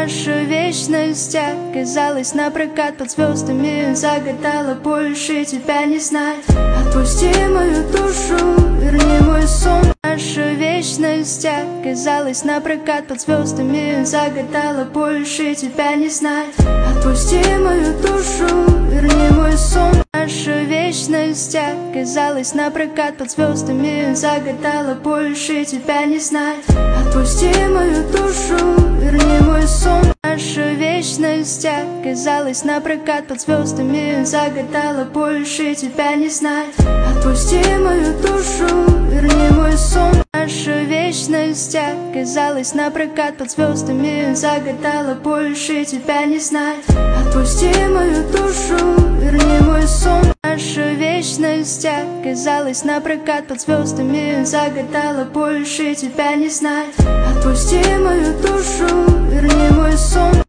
Наша вечность оказалась напрокат под звездами. Загадала больше тебя не знать. Отпусти мою душу, верни мой сон. Наша вечность оказалась напрокат под звездами. Загадала больше тебя не знать. Отпусти мою душу, верни мой сон. Наша вечность оказалась напрокат под звездами. Загадала больше тебя не знать. Отпусти мою душу, верни мой сон. Наша вечность оказалась напрокат под звездами. Загадала больше тебя не знать. Отпусти мою душу, верни мой сон. Наша вечность оказалась напрокат под звездами. Загадала больше тебя не знать. Отпусти мою душу, верни мой сон. Наша вечность оказалась напрокат под звездами. Загадала больше тебя не знать. Отпусти мою душу, верни мой